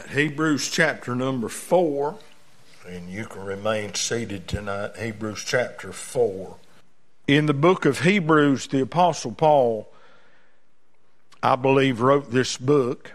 Hebrews chapter number 4, and you can remain seated tonight. Hebrews chapter 4. In the book of Hebrews, the Apostle Paul, I believe, wrote this book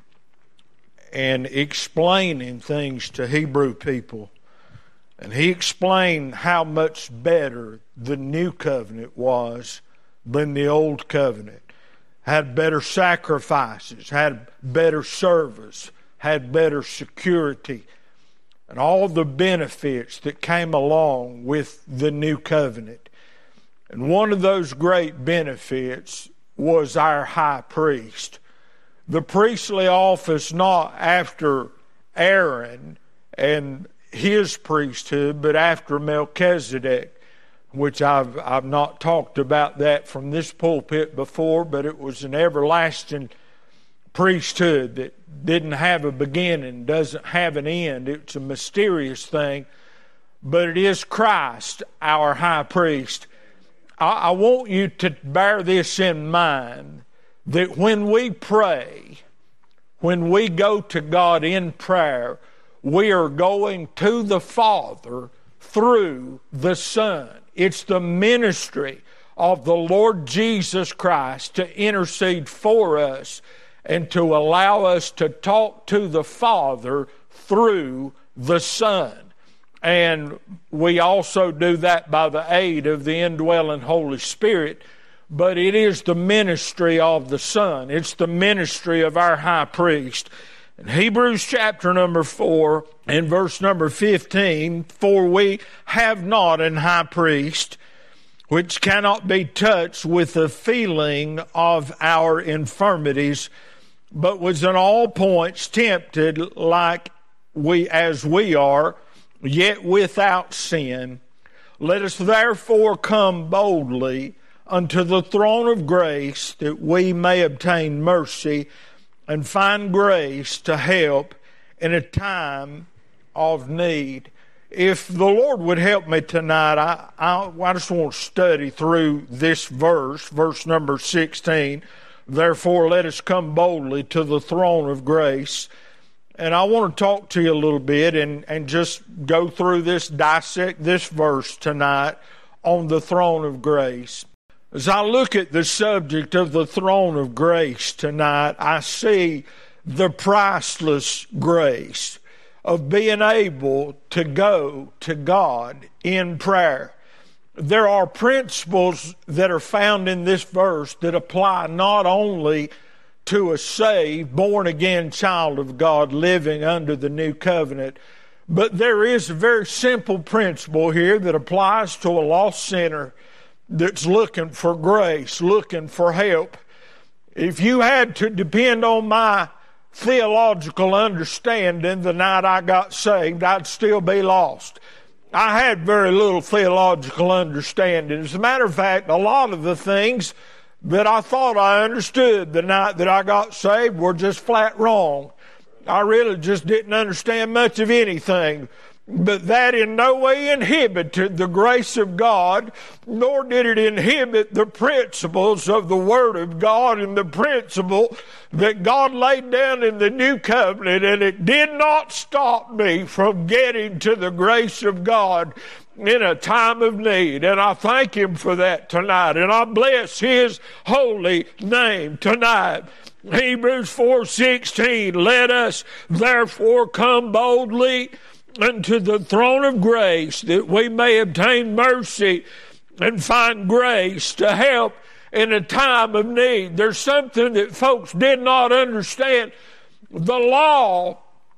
and explaining things to Hebrew people. And he explained how much better the new covenant was than the old covenant. Had better sacrifices, had better service, had better security, and all the benefits that came along with the new covenant. And one of those great benefits was our high priest. The priestly office not after Aaron and his priesthood, but after Melchizedek, which I've not talked about that from this pulpit before, but it was an everlasting priesthood that didn't have a beginning, doesn't have an end. It's a mysterious thing, but it is Christ, our high priest. I want you to bear this in mind, that when we pray, when we go to God in prayer, we are going to the Father through the Son. It's the ministry of the Lord Jesus Christ to intercede for us and to allow us to talk to the Father through the Son. And we also do that by the aid of the indwelling Holy Spirit, but it is the ministry of the Son. It's the ministry of our high priest. In Hebrews chapter number 4 and verse number 15, "For we have not an high priest which cannot be touched with the feeling of our infirmities, but was in all points tempted like as we are, yet without sin. Let us therefore come boldly unto the throne of grace, that we may obtain mercy and find grace to help in a time of need." If the Lord would help me tonight, I just want to study through this verse number 16. "Therefore, let us come boldly to the throne of grace." And I want to talk to you a little bit and just go through this, dissect this verse tonight on the throne of grace. As I look at the subject of the throne of grace tonight, I see the priceless grace of being able to go to God in prayer. There are principles that are found in this verse that apply not only to a saved, born-again child of God living under the new covenant, but there is a very simple principle here that applies to a lost sinner that's looking for grace, looking for help. If you had to depend on my theological understanding the night I got saved, I'd still be lost. I had very little theological understanding. As a matter of fact, a lot of the things that I thought I understood the night that I got saved were just flat wrong. I really just didn't understand much of anything. But that in no way inhibited the grace of God, nor did it inhibit the principles of the Word of God and the principle that God laid down in the new covenant. And it did not stop me from getting to the grace of God in a time of need. And I thank Him for that tonight. And I bless His holy name tonight. Hebrews 4:16, "Let us therefore come boldly unto the throne of grace, that we may obtain mercy and find grace to help in a time of need." There's something that folks did not understand. The law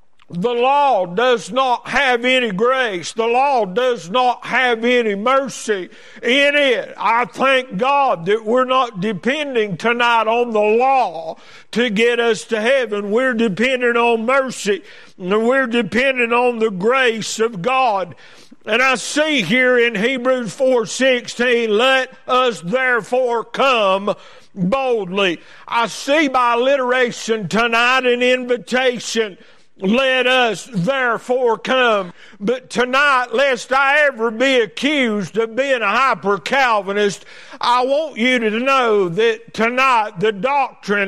does not have any grace. The law does not have any mercy in it. I thank God that we're not depending tonight on the law to get us to heaven. We're dependent on mercy, and we're dependent on the grace of God. And I see here in Hebrews 4:16, "Let us therefore come boldly." I see by alliteration tonight an invitation. Let us therefore come. But tonight, lest I ever be accused of being a hyper-Calvinist, I want you to know that tonight the doctrine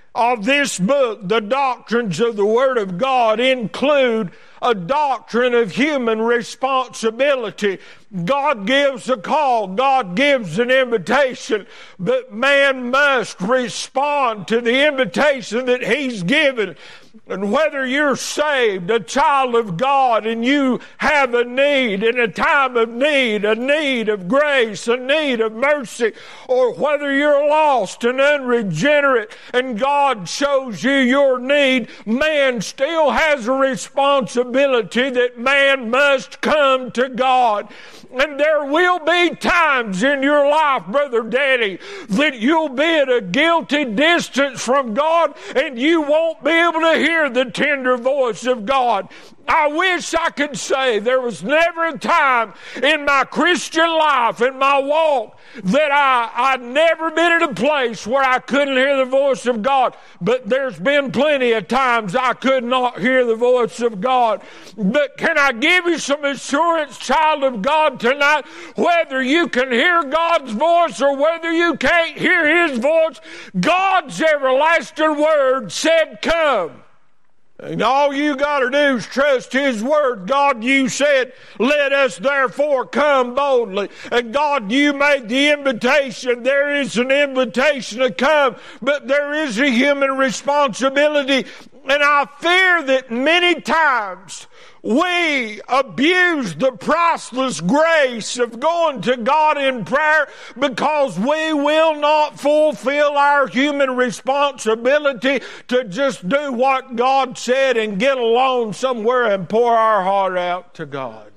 of this book, the doctrines of the Word of God, include a doctrine of human responsibility. God gives a call, God gives an invitation, but man must respond to the invitation that He's given. And whether you're saved, a child of God, and you have a need in a time of need, a need of grace, a need of mercy, or whether you're lost and unregenerate and God shows you your need, man still has a responsibility that man must come to God. And there will be times in your life, Brother Daddy, that you'll be at a guilty distance from God and you won't be able to hear the tender voice of God. I wish I could say there was never a time in my Christian life, in my walk, that I'd never been at a place where I couldn't hear the voice of God. But there's been plenty of times I could not hear the voice of God. But can I give you some assurance, child of God, tonight? Whether you can hear God's voice or whether you can't hear His voice, God's everlasting word said, "Come." And all you got to do is trust His word. God, you said, "Let us therefore come boldly." And God, you made the invitation. There is an invitation to come, but there is a human responsibility. And I fear that many times we abuse the priceless grace of going to God in prayer because we will not fulfill our human responsibility to just do what God said and get alone somewhere and pour our heart out to God.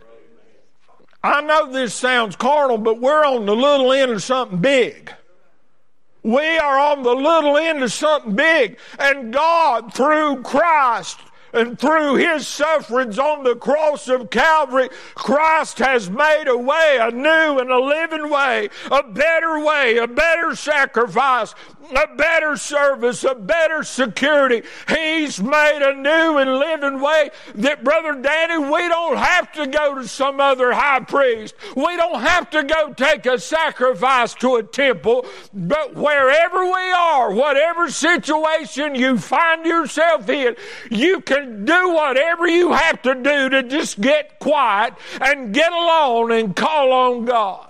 I know this sounds carnal, but we're on the little end of something big. We are on the little end of something big. And God, through Christ, and through His sufferings on the cross of Calvary, Christ has made a way, a new and a living way, a better sacrifice, a better service, a better security. He's made a new and living way that, Brother Danny, we don't have to go to some other high priest. We don't have to go take a sacrifice to a temple. But wherever we are, whatever situation you find yourself in, you can do whatever you have to do to just get quiet and get alone and call on God.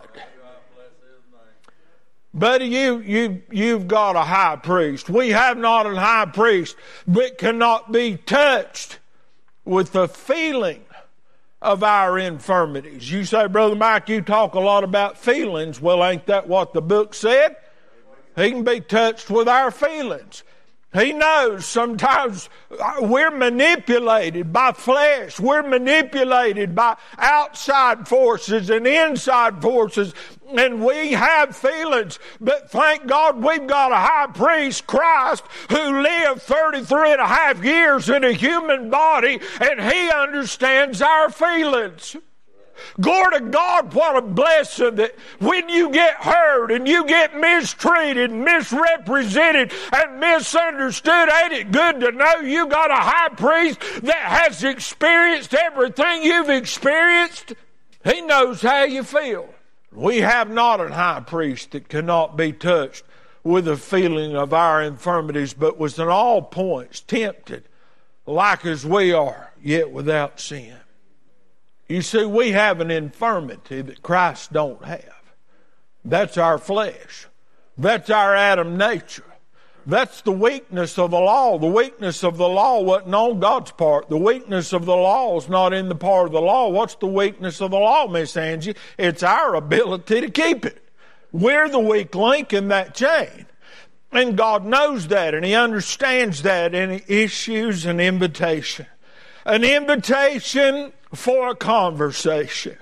Buddy, you've got a high priest. We have not a high priest that cannot be touched with the feeling of our infirmities. You say, Brother Mike, you talk a lot about feelings. Well, ain't that what the book said? He can be touched with our feelings. He knows sometimes we're manipulated by flesh. We're manipulated by outside forces and inside forces. And we have feelings. But thank God we've got a high priest, Christ, who lived 33 and a half years in a human body. And He understands our feelings. Glory to God, what a blessing that when you get hurt and you get mistreated, misrepresented, and misunderstood, ain't it good to know you got a high priest that has experienced everything you've experienced? He knows how you feel. We have not a high priest that cannot be touched with the feeling of our infirmities, but was in all points tempted, like as we are, yet without sin. You see, we have an infirmity that Christ don't have. That's our flesh. That's our Adam nature. That's the weakness of the law. The weakness of the law wasn't on God's part. The weakness of the law is not in the part of the law. What's the weakness of the law, Miss Angie? It's our ability to keep it. We're the weak link in that chain. And God knows that, and He understands that, and He issues an invitation. An invitation for a conversation.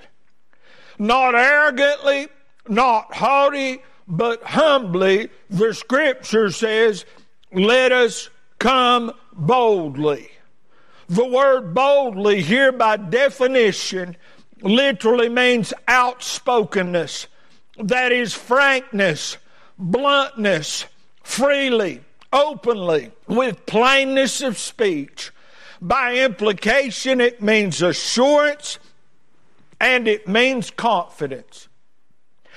Not arrogantly, not haughty, but humbly, the Scripture says, let us come boldly. The word boldly here by definition literally means outspokenness. That is frankness, bluntness, freely, openly, with plainness of speech. By implication, it means assurance and it means confidence.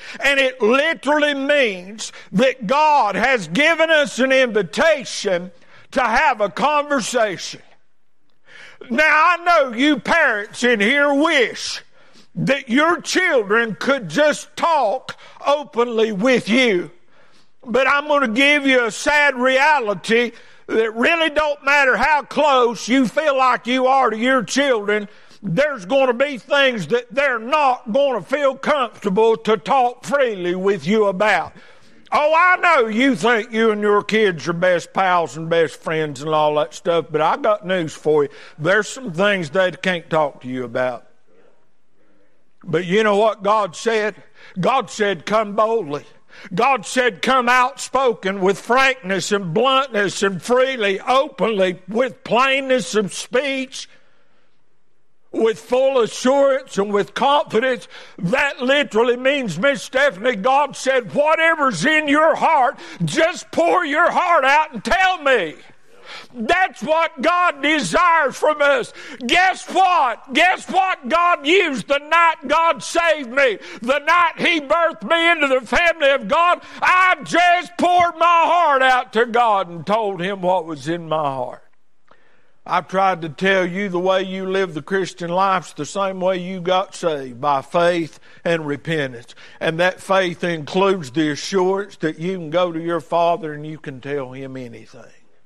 And it literally means that God has given us an invitation to have a conversation. Now, I know you parents in here wish that your children could just talk openly with you. But I'm going to give you a sad reality that really don't matter how close you feel like you are to your children, there's going to be things that they're not going to feel comfortable to talk freely with you about. Oh, I know you think you and your kids are best pals and best friends and all that stuff, but I got news for you. There's some things they can't talk to you about. But you know what God said? God said, come boldly. God said, come outspoken with frankness and bluntness and freely, openly, with plainness of speech, with full assurance and with confidence. That literally means, Miss Stephanie, God said, whatever's in your heart, just pour your heart out and tell me. That's what God desires from us. Guess what? Guess what God used the night God saved me? The night He birthed me into the family of God. I just poured my heart out to God and told Him what was in my heart. I've tried to tell you the way you live the Christian life's the same way you got saved, by faith and repentance. And that faith includes the assurance that you can go to your Father and you can tell Him anything.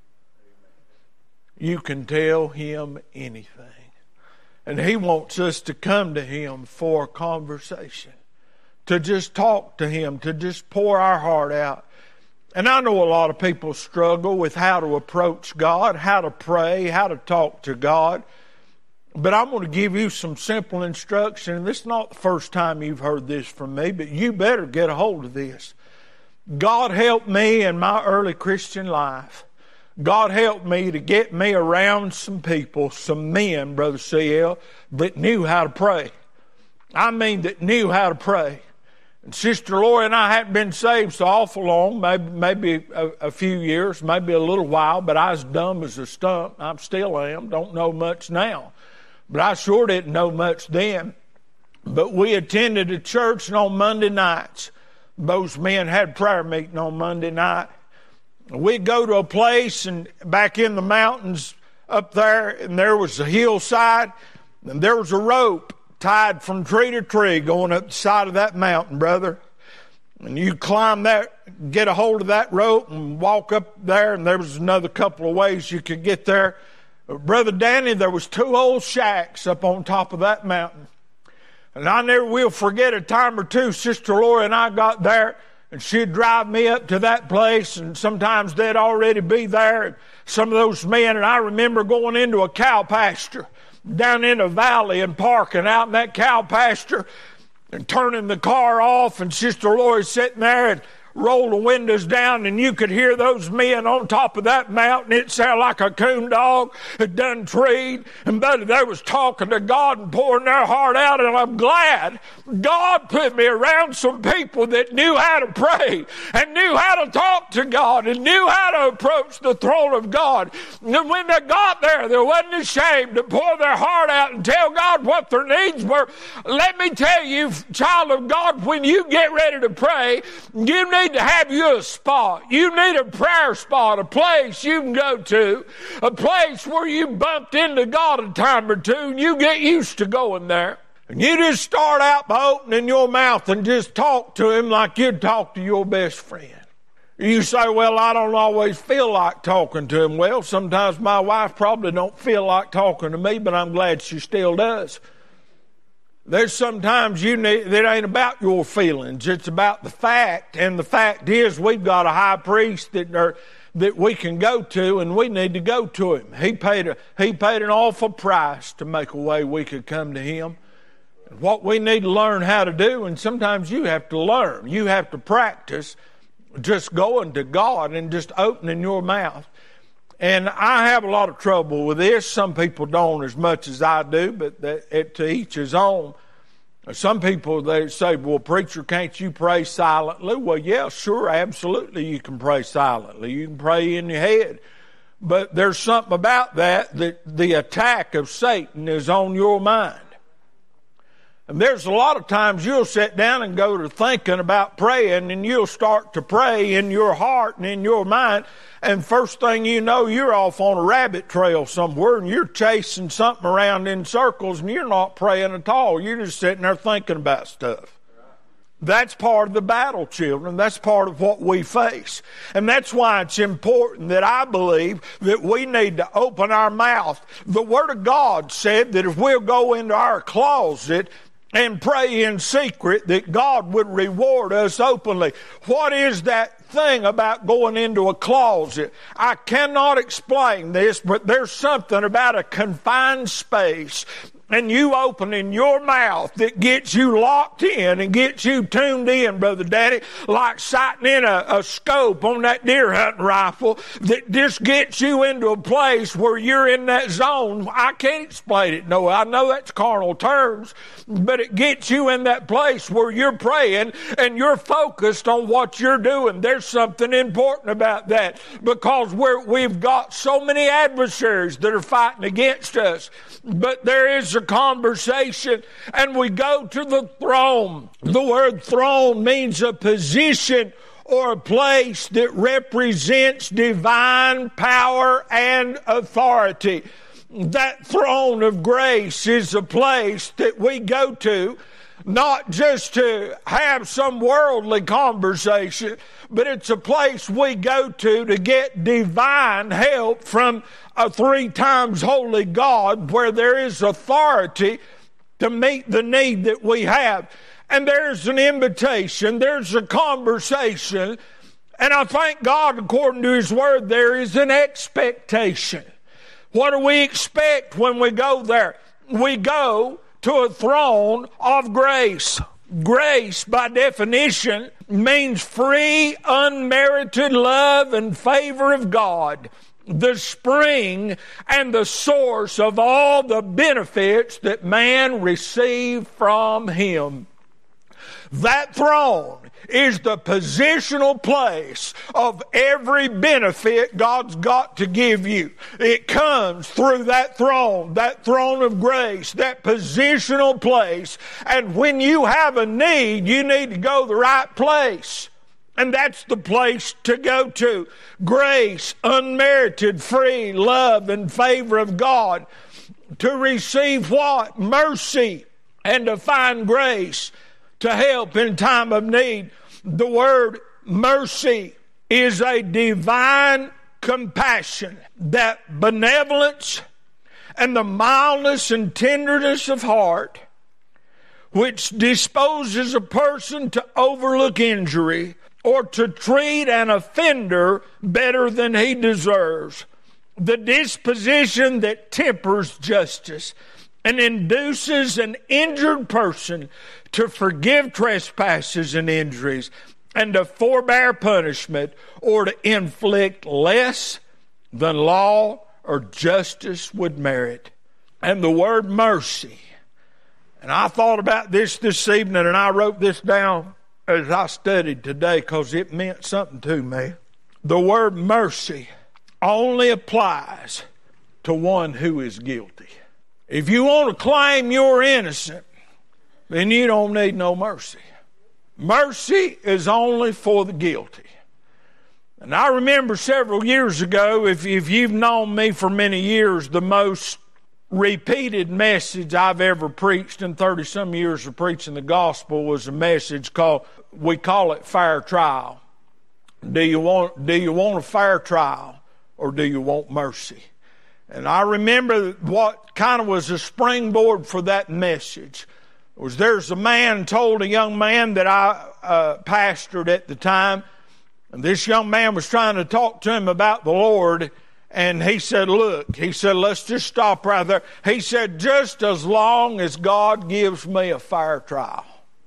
You can tell Him anything. And He wants us to come to Him for a conversation, to just talk to Him, to just pour our heart out. And I know a lot of people struggle with how to approach God, how to pray, how to talk to God. But I'm going to give you some simple instruction. This is not the first time you've heard this from me, but you better get a hold of this. God helped me in my early Christian life. God helped me to get me around some people, some men, Brother C.L., that knew how to pray. I mean, that knew how to pray. And Sister Lori and I hadn't been saved so awful long, maybe a few years, maybe a little while, but I was dumb as a stump. I still am, don't know much now. But I sure didn't know much then. But we attended a church, and on Monday nights, those men had prayer meeting on Monday night. We'd go to a place and back in the mountains up there, and there was a hillside, and there was a rope tied from tree to tree going up the side of that mountain, brother. And you climb that, get a hold of that rope and walk up there, and there was another couple of ways you could get there. Brother Danny, there was 2 old shacks up on top of that mountain. And I never will forget a time or two, Sister Lori and I got there, and she'd drive me up to that place, and sometimes they'd already be there. And some of those men, and I remember going into a cow pasture down in a valley and parking out in that cow pasture and turning the car off, and Sister Lori sitting there and roll the windows down, and you could hear those men on top of that mountain. It sounded like a coon dog had done treed, and buddy, they was talking to God and pouring their heart out. And I'm glad God put me around some people that knew how to pray and knew how to talk to God and knew how to approach the throne of God. And when they got there, they wasn't ashamed to pour their heart out and tell God what their needs were. Let me tell you, child of God, when you get ready to pray, you need to have you a spot. You need a prayer spot, a place you can go to, a place where you bumped into God a time or two, and you get used to going there. And you just start out by opening your mouth and just talk to Him like you'd talk to your best friend. You say, well, I don't always feel like talking to Him. Well, sometimes my wife probably don't feel like talking to me, but I'm glad she still does. There's sometimes that ain't about your feelings. It's about the fact. And the fact is we've got a high priest that we can go to, and we need to go to Him. He paid an awful price to make a way we could come to Him. What we need to learn how to do, and sometimes you have to learn. You have to practice just going to God and just opening your mouth. And I have a lot of trouble with this. Some people don't as much as I do, but to each his own. Some people, they say, well, preacher, can't you pray silently? Well, yeah, sure, absolutely you can pray silently. You can pray in your head. But there's something about that the attack of Satan is on your mind. And there's a lot of times you'll sit down and go to thinking about praying, and you'll start to pray in your heart and in your mind, and first thing you know, you're off on a rabbit trail somewhere, and you're chasing something around in circles, and you're not praying at all. You're just sitting there thinking about stuff. That's part of the battle, children. That's part of what we face. And that's why it's important that I believe that we need to open our mouth. The Word of God said that if we'll go into our closet and pray in secret, that God would reward us openly. What is that thing about going into a closet? I cannot explain this, but there's something about a confined space and you opening your mouth that gets you locked in and gets you tuned in, Brother Daddy, like sighting in a scope on that deer hunting rifle, that just gets you into a place where you're in that zone. I can't explain it. No, I know that's carnal terms, but it gets you in that place where you're praying and you're focused on what you're doing. There's something important about that, because we've got so many adversaries that are fighting against us. But there is a conversation, and we go to the throne. The word throne means a position or a place that represents divine power and authority. That throne of grace is a place that we go to, not just to have some worldly conversation, but it's a place we go to get divine help from a 3 times holy God, where there is authority to meet the need that we have. And there's an invitation, there's a conversation, and I thank God, according to His Word, there is an expectation. What do we expect when we go there? We go to a throne of grace. Grace, by definition, means free, unmerited love and favor of God, the spring and the source of all the benefits that man received from Him. That throne is the positional place of every benefit God's got to give you. It comes through that throne of grace, that positional place. And when you have a need, you need to go the right place. And that's the place to go to. Grace, unmerited, free love and favor of God. To receive what? Mercy, and to find grace to help in time of need. The word mercy is a divine compassion, that benevolence and the mildness and tenderness of heart which disposes a person to overlook injury or to treat an offender better than he deserves. The disposition that tempers justice and induces an injured person to forgive trespasses and injuries, and to forbear punishment, or to inflict less than law or justice would merit. And the word mercy, and I thought about this evening, and I wrote this down as I studied today because it meant something to me. The word mercy only applies to one who is guilty. If you want to claim you're innocent, then you don't need no mercy. Mercy is only for the guilty. And I remember several years ago, if you've known me for many years, the most repeated message I've ever preached in 30-some years of preaching the gospel was a message called, we call it fair trial. Do you want a fair trial, or do you want mercy? And I remember what kind of was a springboard for that message was there's a man told a young man that I pastored at the time, and this young man was trying to talk to him about the Lord, and he said, let's just stop right there. He said, just as long as God gives me a fair trial.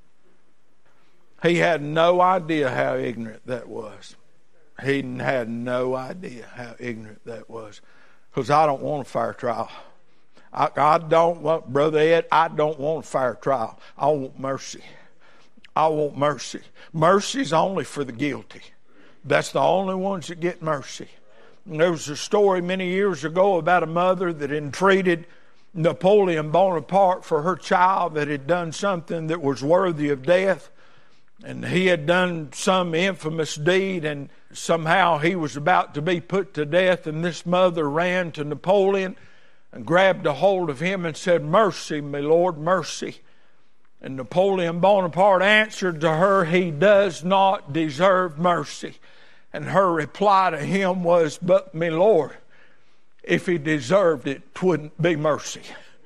He had no idea how ignorant that was. He had no idea how ignorant that was. Because I don't want a fair trial. I don't want, Brother Ed, I don't want a fair trial. I want mercy. I want mercy. Mercy's only for the guilty. That's the only ones that get mercy. And there was a story many years ago about a mother that entreated Napoleon Bonaparte for her child that had done something that was worthy of death. And he had done some infamous deed, and somehow he was about to be put to death. And this mother ran to Napoleon and grabbed a hold of him and said, "Mercy, my lord, mercy." And Napoleon Bonaparte answered to her, "He does not deserve mercy." And her reply to him was, "But, my lord, if he deserved it, 'twouldn't be mercy."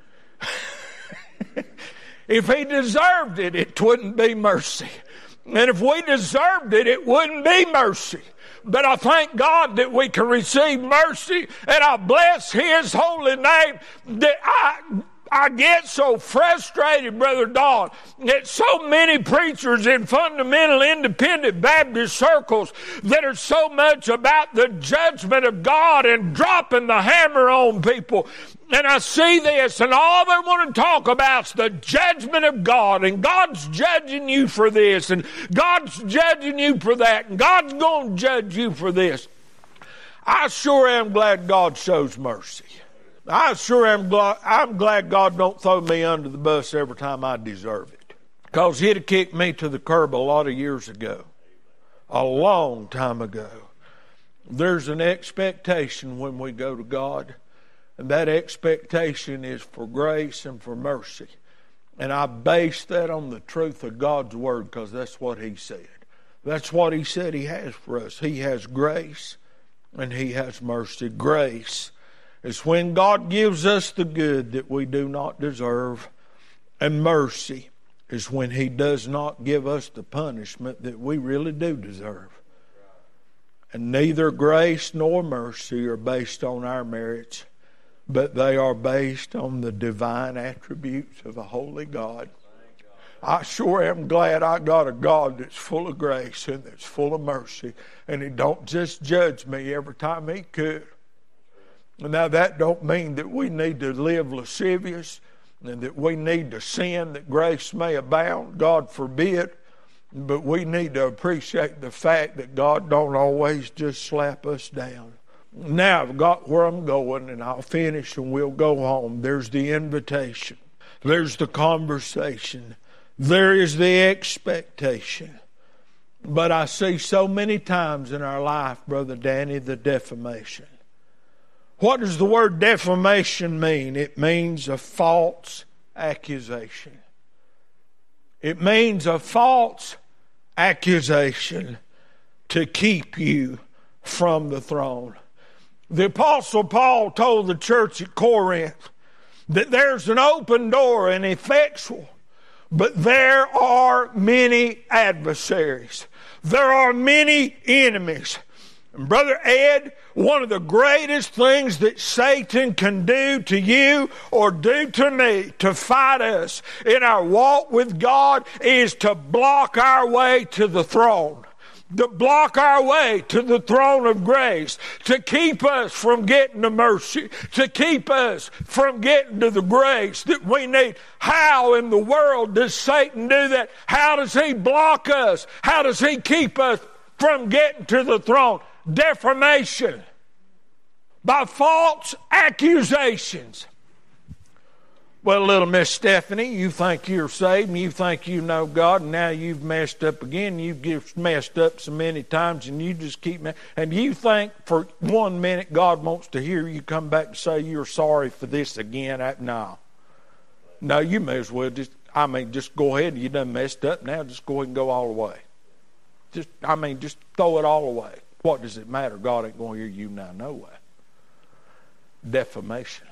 If he deserved it, it wouldn't be mercy. And if we deserved it, it wouldn't be mercy. But I thank God that we can receive mercy, and I bless His holy name. That I get so frustrated, Brother Don, that so many preachers in fundamental independent Baptist circles that are so much about the judgment of God and dropping the hammer on people. And I see this, and all they want to talk about is the judgment of God, and God's judging you for this, and God's judging you for that, and God's going to judge you for this. I sure am glad God shows mercy. I'm glad God don't throw me under the bus every time I deserve it. Because He'd have kicked me to the curb a lot of years ago. A long time ago. There's an expectation when we go to God. And that expectation is for grace and for mercy. And I base that on the truth of God's Word, because that's what He said. That's what He said He has for us. He has grace and He has mercy. Grace is when God gives us the good that we do not deserve. And mercy is when He does not give us the punishment that we really do deserve. And neither grace nor mercy are based on our merits, but they are based on the divine attributes of a holy God. I sure am glad I got a God that's full of grace and that's full of mercy. And He don't just judge me every time He could. Now that don't mean that we need to live lascivious and that we need to sin that grace may abound. God forbid. But we need to appreciate the fact that God don't always just slap us down. Now I've got where I'm going, and I'll finish and we'll go home. There's the invitation. There's the conversation. There is the expectation. But I see so many times in our life, Brother Danny, the defamation. What does the word defamation mean? It means a false accusation. It means a false accusation to keep you from the throne. The Apostle Paul told the church at Corinth that there's an open door and effectual, but there are many adversaries. There are many enemies. And Brother Ed, one of the greatest things that Satan can do to you or do to me to fight us in our walk with God is to block our way to the throne. To block our way to the throne of grace, to keep us from getting to mercy, to keep us from getting to the grace that we need. How in the world does Satan do that? How does he block us? How does he keep us from getting to the throne? Defamation. By false accusations. Well, little Miss Stephanie, you think you're saved and you think you know God, and now you've messed up again. You've just messed up so many times, and you just keep and you think for 1 minute God wants to hear you come back and say you're sorry for this again. No, you may as well just go ahead and you done messed up now. Just go ahead and go all the way. Just throw it all away. What does it matter? God ain't going to hear you now no way. Defamation.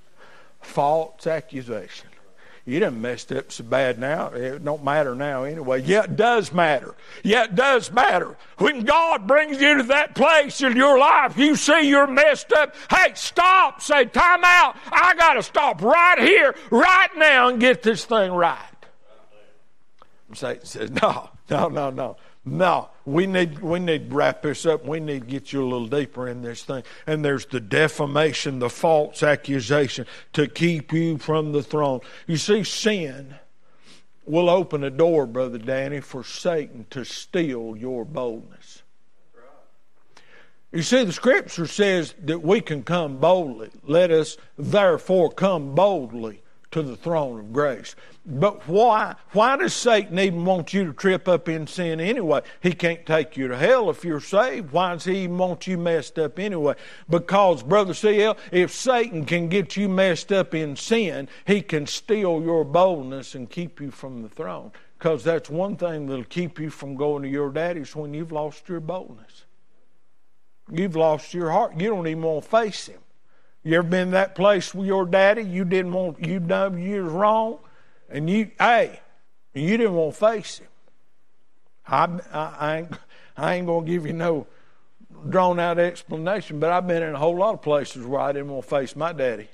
False accusation. You done messed up so bad now. It don't matter now anyway. Yeah, it does matter. Yeah, it does matter. When God brings you to that place in your life, you see you're messed up. Hey, stop. Say, time out. I got to stop right here, right now, and get this thing right. Satan says, no. No, we need to wrap this up. We need to get you a little deeper in this thing. And there's the defamation, the false accusation to keep you from the throne. You see, sin will open a door, Brother Danny, for Satan to steal your boldness. You see, the Scripture says that we can come boldly. Let us therefore come boldly to the throne of grace. But why does Satan even want you to trip up in sin anyway? He can't take you to hell if you're saved. Why does he even want you messed up anyway? Because, Brother C.L., if Satan can get you messed up in sin, he can steal your boldness and keep you from the throne. Because that's one thing that'll keep you from going to your daddy's when you've lost your boldness. You've lost your heart. You don't even want to face him. You ever been in that place with your daddy? You was wrong, and you didn't want to face him. I ain't going to give you no drawn out explanation, but I've been in a whole lot of places where I didn't want to face my daddy.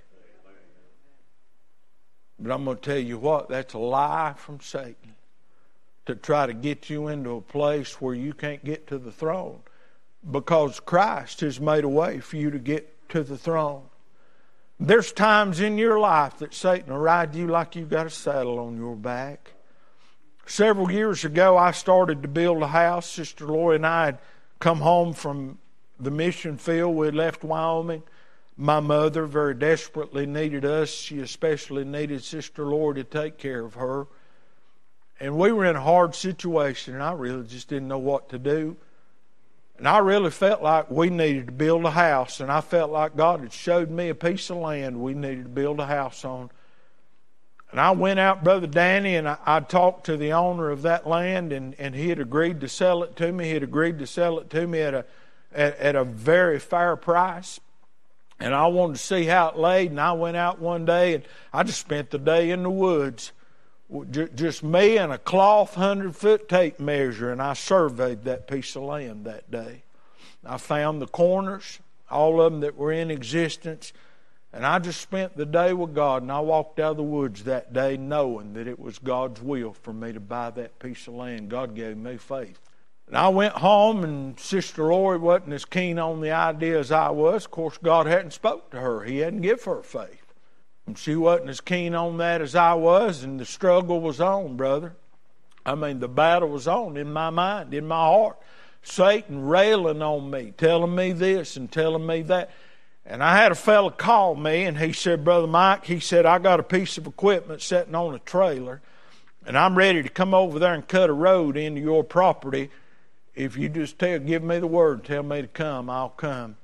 But I'm going to tell you what, that's a lie from Satan to try to get you into a place where you can't get to the throne, because Christ has made a way for you to get to the throne. There's times in your life that Satan will ride you like you've got a saddle on your back. Several years ago, I started to build a house. Sister Lori and I had come home from the mission field. We had left Wyoming. My mother very desperately needed us. She especially needed Sister Lori to take care of her. And we were in a hard situation, and I really just didn't know what to do. And I really felt like we needed to build a house, and I felt like God had showed me a piece of land we needed to build a house on. And I went out, Brother Danny, and I talked to the owner of that land, and he had agreed to sell it to me. He had agreed to sell it to me at a very fair price. And I wanted to see how it laid, and I went out one day, and I just spent the day in the woods. Just me and a cloth 100-foot tape measure, and I surveyed that piece of land that day. I found the corners, all of them that were in existence, and I just spent the day with God, and I walked out of the woods that day knowing that it was God's will for me to buy that piece of land. God gave me faith. And I went home, and Sister Lori wasn't as keen on the idea as I was. Of course, God hadn't spoke to her. He hadn't given her faith. And she wasn't as keen on that as I was, and the struggle was on, brother. I mean, the battle was on in my mind, in my heart. Satan railing on me, telling me this and telling me that. And I had a fella call me, and he said, Brother Mike, he said, I got a piece of equipment sitting on a trailer, and I'm ready to come over there and cut a road into your property. If you just give me the word and tell me to come, I'll come.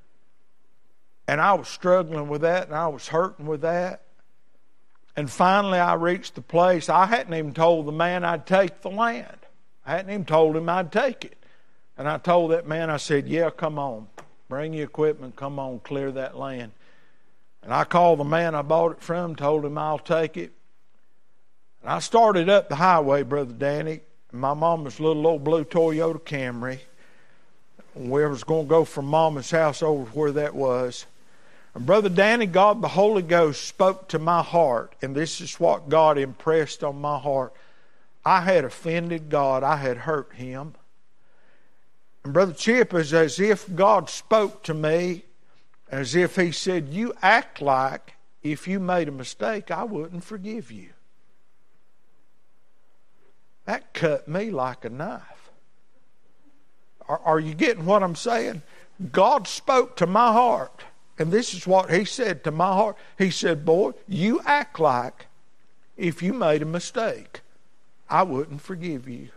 And I was struggling with that, and I was hurting with that. And finally I reached the place. I hadn't even told the man I'd take the land. I hadn't even told him I'd take it. And I told that man, I said, yeah, come on. Bring your equipment, come on, clear that land. And I called the man I bought it from, told him I'll take it. And I started up the highway, Brother Danny. My mama's little old blue Toyota Camry. We was going to go from Mama's house over where that was. And Brother Danny, God the Holy Ghost spoke to my heart, and this is what God impressed on my heart. I had offended God. I had hurt Him. And Brother Chip, is as if God spoke to me, as if He said, you act like if you made a mistake, I wouldn't forgive you. That cut me like a knife. Are you getting what I'm saying? God spoke to my heart. And this is what He said to my heart. He said, boy, you act like if you made a mistake, I wouldn't forgive you.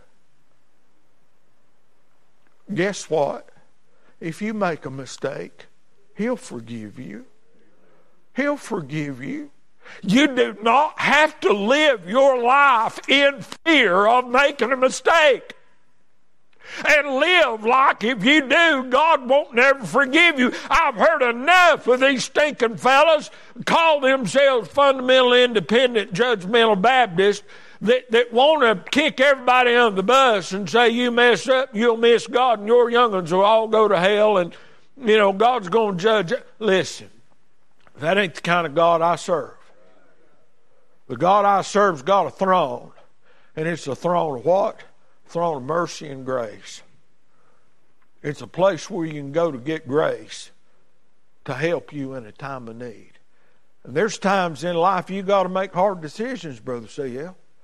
Guess what? If you make a mistake, He'll forgive you. He'll forgive you. You do not have to live your life in fear of making a mistake. And live like if you do, God won't never forgive you. I've heard enough of these stinking fellas call themselves fundamental, independent, judgmental Baptists that want to kick everybody under the bus and say, you mess up, you'll miss God, and your young'uns will all go to hell, and, God's going to judge. Listen, that ain't the kind of God I serve. The God I serve's got a throne, and it's a throne of what? Throne of mercy and grace. It's a place where you can go to get grace to help you in a time of need. And there's times in life you got to make hard decisions, Brother C.L.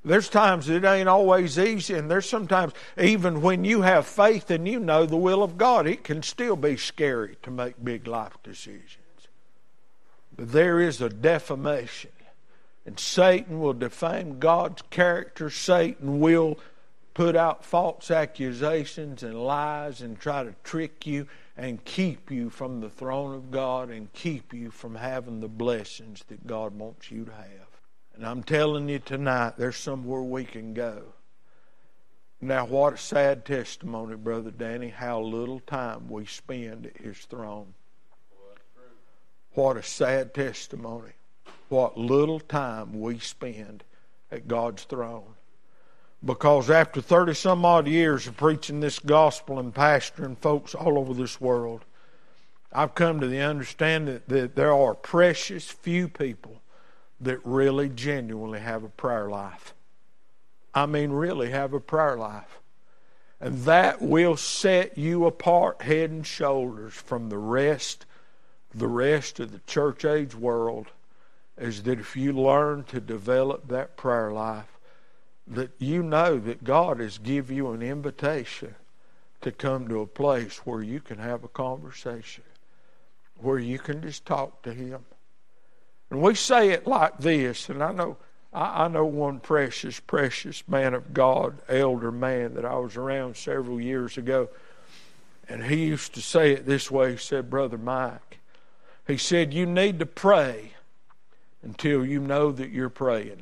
There's times it ain't always easy, and there's sometimes, even when you have faith and you know the will of God, it can still be scary to make big life decisions. But there is a defamation, and Satan will defame God's character. Satan will put out false accusations and lies and try to trick you and keep you from the throne of God and keep you from having the blessings that God wants you to have. And I'm telling you tonight, there's somewhere we can go. Now, what a sad testimony, Brother Danny, how little time we spend at His throne. What a sad testimony. What little time we spend at God's throne. Because after 30-some odd years of preaching this gospel and pastoring folks all over this world, I've come to the understanding that there are precious few people that really genuinely have a prayer life. I mean, really have a prayer life. And that will set you apart head and shoulders from the rest of the church age world, is that if you learn to develop that prayer life, that you know that God has given you an invitation to come to a place where you can have a conversation, where you can just talk to Him. And we say it like this, and I know one precious man of God, elder man that I was around several years ago, and he used to say it this way. He said, Brother Mike, he said, you need to pray until you know that you're praying.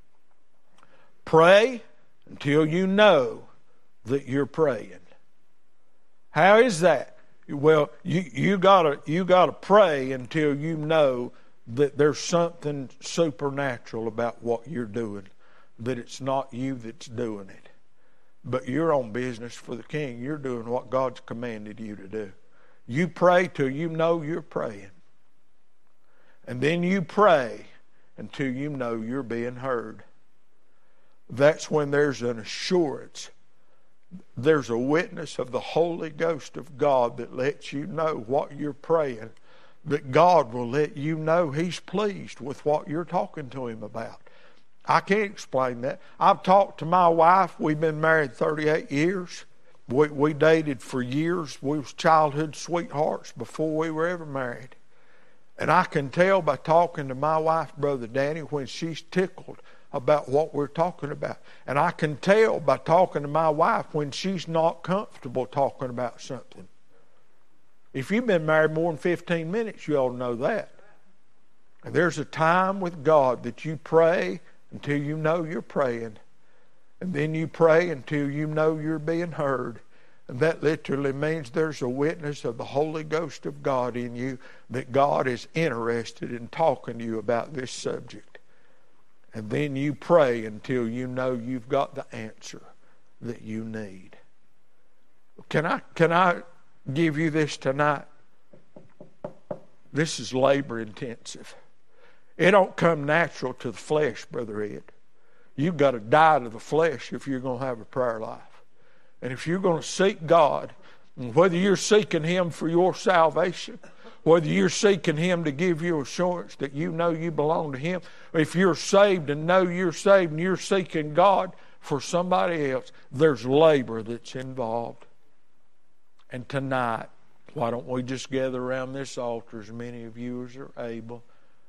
Pray until you know that you're praying. How is that? Well, you gotta pray until you know that there's something supernatural about what you're doing, that it's not you that's doing it, but you're on business for the King. You're doing what God's commanded you to do. You pray till you know you're praying. And then you pray until you know you're being heard. That's when there's an assurance. There's a witness of the Holy Ghost of God that lets you know what you're praying, that God will let you know He's pleased with what you're talking to Him about. I can't explain that. I've talked to my wife. We've been married 38 years. We dated for years. We was childhood sweethearts before we were ever married. And I can tell by talking to my wife, Brother Danny, when she's tickled about what we're talking about. And I can tell by talking to my wife when she's not comfortable talking about something. If you've been married more than 15 minutes, you ought to know that. And there's a time with God that you pray until you know you're praying. And then you pray until you know you're being heard. And that literally means there's a witness of the Holy Ghost of God in you, that God is interested in talking to you about this subject. And then you pray until you know you've got the answer that you need. Can I give you this tonight? This is labor intensive. It don't come natural to the flesh, Brother Ed. You've got to die to the flesh if you're going to have a prayer life. And if you're going to seek God, whether you're seeking Him for your salvation, whether you're seeking Him to give you assurance that you know you belong to Him, or if you're saved and know you're saved and you're seeking God for somebody else, there's labor that's involved. And tonight, why don't we just gather around this altar, as many of you as are able,